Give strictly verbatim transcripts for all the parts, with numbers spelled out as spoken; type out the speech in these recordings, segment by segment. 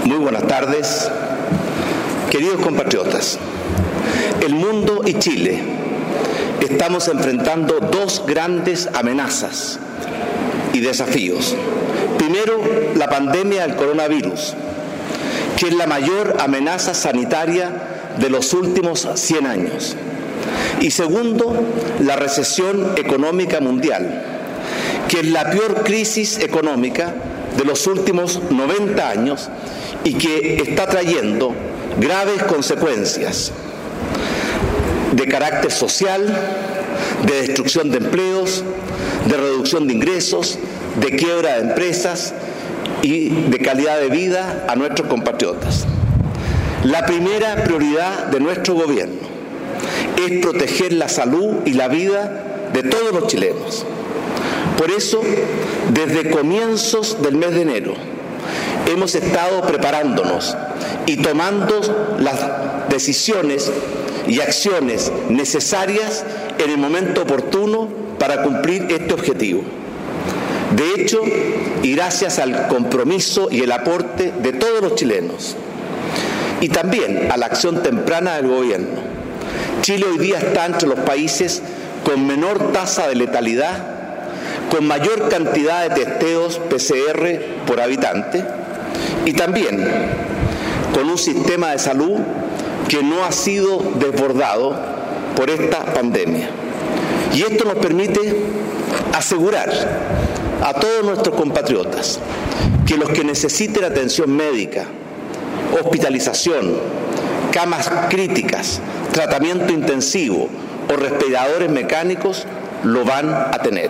Muy buenas tardes, queridos compatriotas. El mundo y Chile estamos enfrentando dos grandes amenazas y desafíos. Primero, la pandemia del coronavirus, que es la mayor amenaza sanitaria de los últimos cien años. Y segundo, la recesión económica mundial, que es la peor crisis económica de los últimos noventa años y que está trayendo graves consecuencias de carácter social, de destrucción de empleos, de reducción de ingresos, de quiebra de empresas y de calidad de vida a nuestros compatriotas. La primera prioridad de nuestro gobierno es proteger la salud y la vida de todos los chilenos. Por eso, desde comienzos del mes de enero, hemos estado preparándonos y tomando las decisiones y acciones necesarias en el momento oportuno para cumplir este objetivo. De hecho, y gracias al compromiso y el aporte de todos los chilenos, y también a la acción temprana del gobierno, Chile hoy día está entre los países con menor tasa de letalidad, con mayor cantidad de testeos P C R por habitante y también con un sistema de salud que no ha sido desbordado por esta pandemia. Y esto nos permite asegurar a todos nuestros compatriotas que los que necesiten atención médica, hospitalización, camas críticas, tratamiento intensivo o respiradores mecánicos lo van a tener.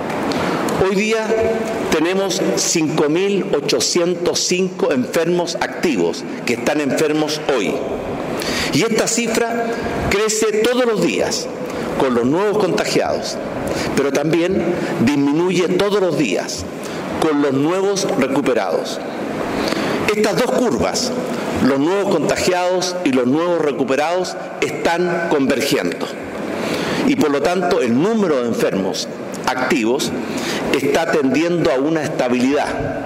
Hoy día tenemos cinco mil ochocientos cinco enfermos activos que están enfermos hoy. Y esta cifra crece todos los días con los nuevos contagiados, pero también disminuye todos los días con los nuevos recuperados. Estas dos curvas, los nuevos contagiados y los nuevos recuperados, están convergiendo. Y por lo tanto el número de enfermos activos está tendiendo a una estabilidad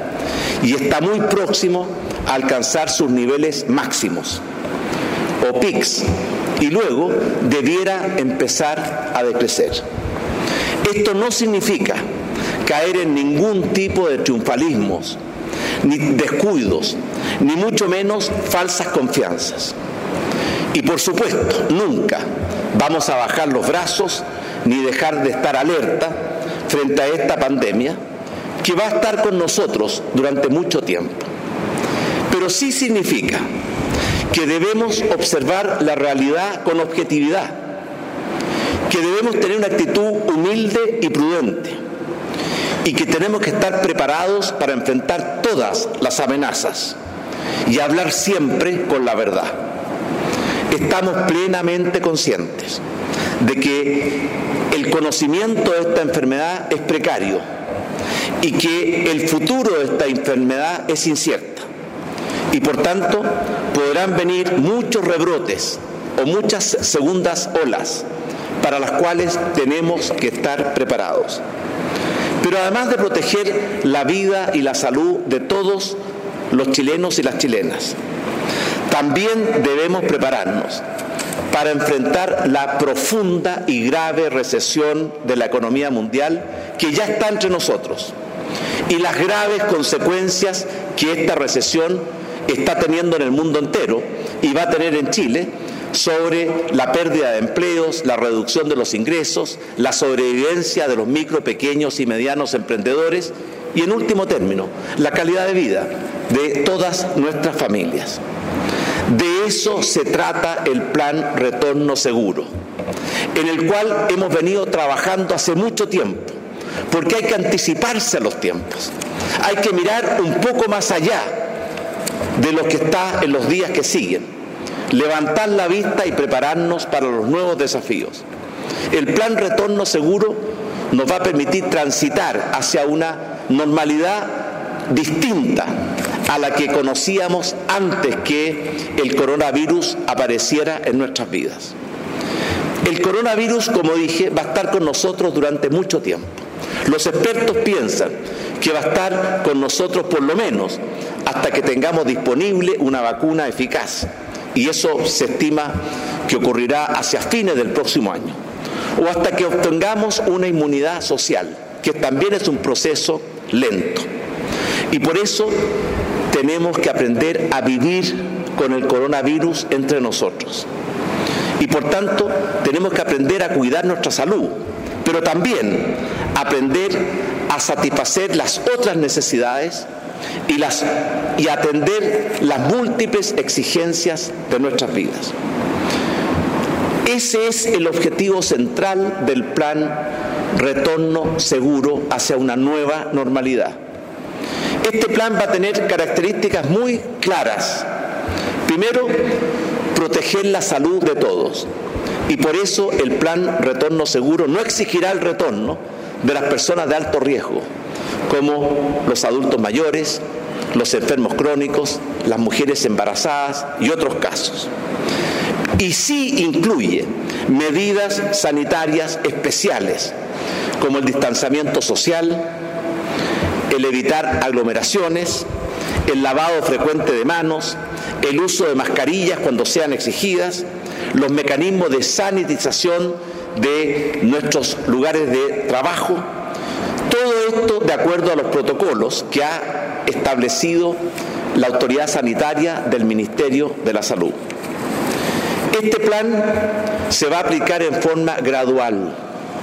y está muy próximo a alcanzar sus niveles máximos o pics y luego debiera empezar a decrecer. Esto no significa caer en ningún tipo de triunfalismos, ni descuidos, ni mucho menos falsas confianzas. Y por supuesto, nunca vamos a bajar los brazos ni dejar de estar alerta frente a esta pandemia que va a estar con nosotros durante mucho tiempo. Pero sí significa que debemos observar la realidad con objetividad, que debemos tener una actitud humilde y prudente y que tenemos que estar preparados para enfrentar todas las amenazas y hablar siempre con la verdad. Estamos plenamente conscientes de que el conocimiento de esta enfermedad es precario y que el futuro de esta enfermedad es incierta. Y por tanto, podrán venir muchos rebrotes o muchas segundas olas para las cuales tenemos que estar preparados. Pero además de proteger la vida y la salud de todos los chilenos y las chilenas, también debemos prepararnos para enfrentar la profunda y grave recesión de la economía mundial que ya está entre nosotros y las graves consecuencias que esta recesión está teniendo en el mundo entero y va a tener en Chile sobre la pérdida de empleos, la reducción de los ingresos, la sobrevivencia de los micro, pequeños y medianos emprendedores y, en último término, la calidad de vida de todas nuestras familias. De eso se trata el Plan Retorno Seguro, en el cual hemos venido trabajando hace mucho tiempo, porque hay que anticiparse a los tiempos, hay que mirar un poco más allá de lo que está en los días que siguen, levantar la vista y prepararnos para los nuevos desafíos. El Plan Retorno Seguro nos va a permitir transitar hacia una normalidad distinta a la que conocíamos antes que el coronavirus apareciera en nuestras vidas. El coronavirus, como dije, va a estar con nosotros durante mucho tiempo. Los expertos piensan que va a estar con nosotros por lo menos hasta que tengamos disponible una vacuna eficaz, y eso se estima que ocurrirá hacia fines del próximo año, o hasta que obtengamos una inmunidad social, que también es un proceso lento. Y por eso tenemos que aprender a vivir con el coronavirus entre nosotros. Y por tanto, tenemos que aprender a cuidar nuestra salud, pero también aprender a satisfacer las otras necesidades y, las, y atender las múltiples exigencias de nuestras vidas. Ese es el objetivo central del plan Retorno Seguro hacia una nueva normalidad. Este plan va a tener características muy claras. Primero, proteger la salud de todos. Y por eso el plan Retorno Seguro no exigirá el retorno de las personas de alto riesgo, como los adultos mayores, los enfermos crónicos, las mujeres embarazadas y otros casos. Y sí incluye medidas sanitarias especiales, como el distanciamiento social, el evitar aglomeraciones, el lavado frecuente de manos, el uso de mascarillas cuando sean exigidas, los mecanismos de sanitización de nuestros lugares de trabajo. Todo esto de acuerdo a los protocolos que ha establecido la autoridad sanitaria del Ministerio de la Salud. Este plan se va a aplicar en forma gradual,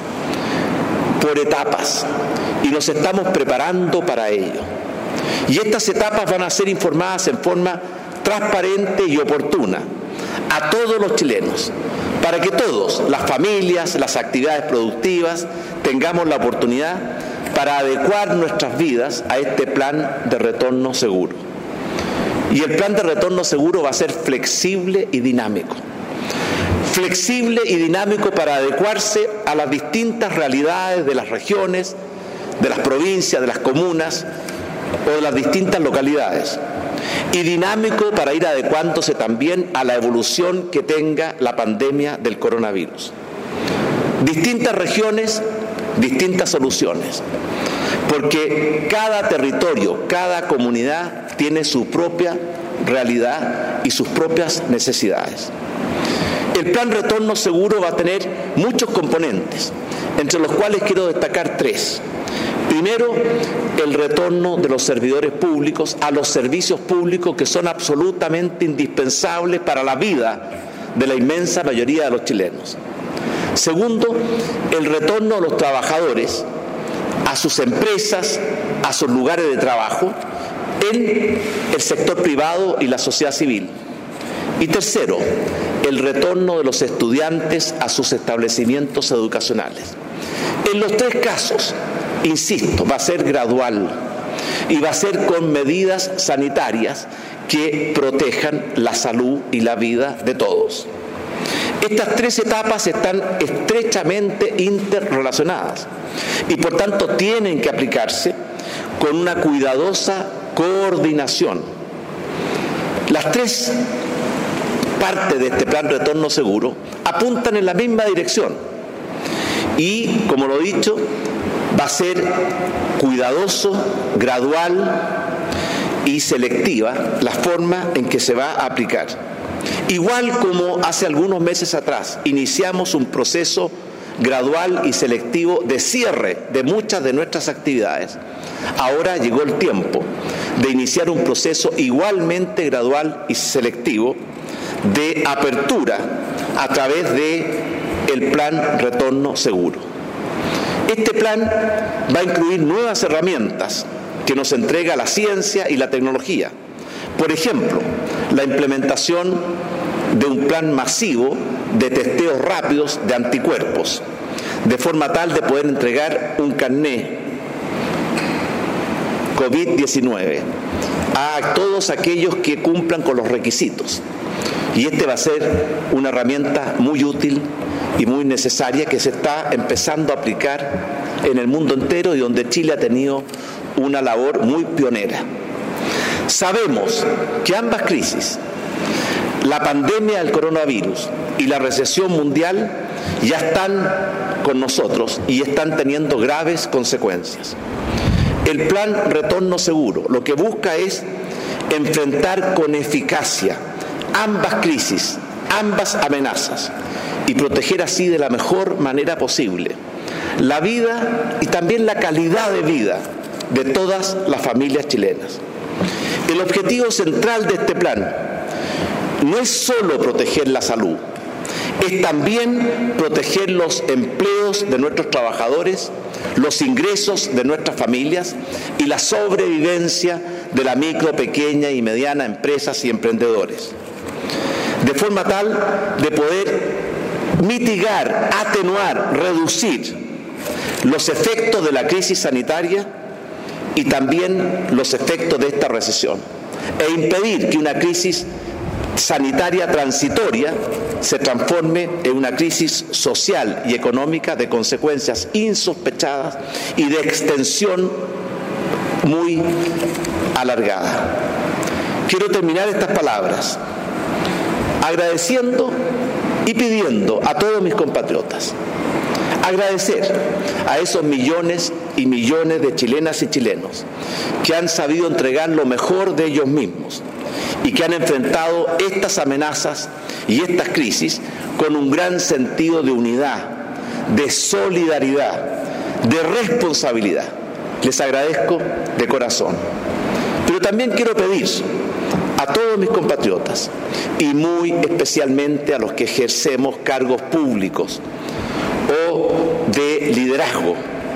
por etapas, y nos estamos preparando para ello. Y estas etapas van a ser informadas en forma transparente y oportuna a todos los chilenos, para que todos, las familias, las actividades productivas, tengamos la oportunidad para adecuar nuestras vidas a este plan de retorno seguro. Y el plan de retorno seguro va a ser flexible y dinámico. Flexible y dinámico para adecuarse a las distintas realidades de las regiones, de las provincias, de las comunas o de las distintas localidades. Y dinámico para ir adecuándose también a la evolución que tenga la pandemia del coronavirus. Distintas regiones, distintas soluciones, porque cada territorio, cada comunidad tiene su propia realidad y sus propias necesidades. El plan Retorno Seguro va a tener muchos componentes, entre los cuales quiero destacar tres. Primero, el retorno de los servidores públicos a los servicios públicos que son absolutamente indispensables para la vida de la inmensa mayoría de los chilenos. Segundo, el retorno de los trabajadores a sus empresas, a sus lugares de trabajo, en el sector privado y la sociedad civil. Y tercero, el retorno de los estudiantes a sus establecimientos educacionales. En los tres casos, insisto, va a ser gradual y va a ser con medidas sanitarias que protejan la salud y la vida de todos. Estas tres etapas están estrechamente interrelacionadas y por tanto tienen que aplicarse con una cuidadosa coordinación. Las tres partes de este plan Retorno Seguro apuntan en la misma dirección y, como lo he dicho, va a ser cuidadoso, gradual y selectiva la forma en que se va a aplicar. Igual como hace algunos meses atrás iniciamos un proceso gradual y selectivo de cierre de muchas de nuestras actividades, ahora llegó el tiempo de iniciar un proceso igualmente gradual y selectivo de apertura a través de el plan Retorno Seguro. Este plan va a incluir nuevas herramientas que nos entrega la ciencia y la tecnología. Por ejemplo, la implementación de un plan masivo de testeos rápidos de anticuerpos, de forma tal de poder entregar un carné COVID diecinueve a todos aquellos que cumplan con los requisitos. Y este va a ser una herramienta muy útil y muy necesaria que se está empezando a aplicar en el mundo entero y donde Chile ha tenido una labor muy pionera. Sabemos que ambas crisis, la pandemia del coronavirus y la recesión mundial, ya están con nosotros y están teniendo graves consecuencias. El plan Retorno Seguro lo que busca es enfrentar con eficacia ambas crisis, ambas amenazas y proteger así de la mejor manera posible la vida y también la calidad de vida de todas las familias chilenas. El objetivo central de este plan no es solo proteger la salud, es también proteger los empleos de nuestros trabajadores, los ingresos de nuestras familias y la sobrevivencia de la micro, pequeña y mediana empresas y emprendedores, de forma tal de poder mitigar, atenuar, reducir los efectos de la crisis sanitaria y también los efectos de esta recesión, e impedir que una crisis sanitaria transitoria se transforme en una crisis social y económica de consecuencias insospechadas y de extensión muy alargada. Quiero terminar estas palabras agradeciendo y pidiendo a todos mis compatriotas, agradecer a esos millones y millones de chilenas y chilenos que han sabido entregar lo mejor de ellos mismos y que han enfrentado estas amenazas y estas crisis con un gran sentido de unidad, de solidaridad, de responsabilidad. Les agradezco de corazón. Pero también quiero pedir a todos mis compatriotas y muy especialmente a los que ejercemos cargos públicos o de liderazgo,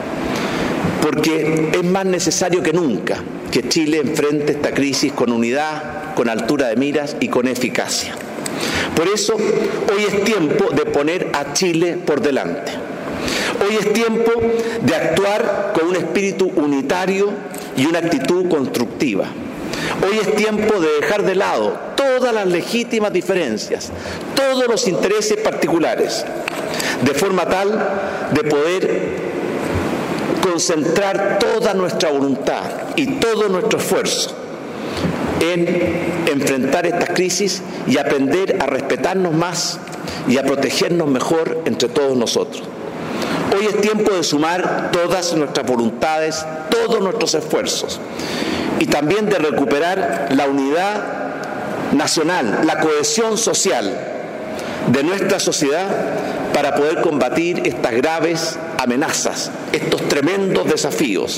porque es más necesario que nunca que Chile enfrente esta crisis con unidad, con altura de miras y con eficacia. Por eso, hoy es tiempo de poner a Chile por delante. Hoy es tiempo de actuar con un espíritu unitario y una actitud constructiva. Hoy es tiempo de dejar de lado todas las legítimas diferencias, todos los intereses particulares, de forma tal de poder concentrar toda nuestra voluntad y todo nuestro esfuerzo en enfrentar estas crisis y aprender a respetarnos más y a protegernos mejor entre todos nosotros. Hoy es tiempo de sumar todas nuestras voluntades, todos nuestros esfuerzos y también de recuperar la unidad nacional, la cohesión social de nuestra sociedad para poder combatir estas graves amenazas, estos tremendos desafíos,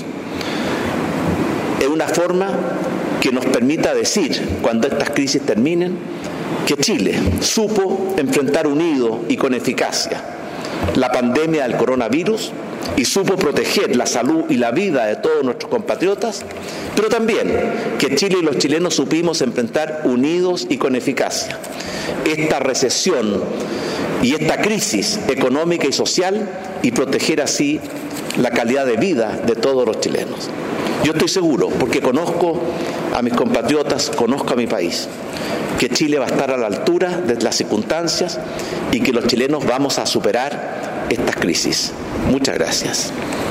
en una forma que nos permita decir, cuando estas crisis terminen, que Chile supo enfrentar unido y con eficacia la pandemia del coronavirus y supo proteger la salud y la vida de todos nuestros compatriotas, pero también que Chile y los chilenos supimos enfrentar unidos y con eficacia esta recesión y esta crisis económica y social y proteger así la calidad de vida de todos los chilenos. Yo estoy seguro, porque conozco a mis compatriotas, conozco a mi país, que Chile va a estar a la altura de las circunstancias y que los chilenos vamos a superar estas crisis. Muchas gracias.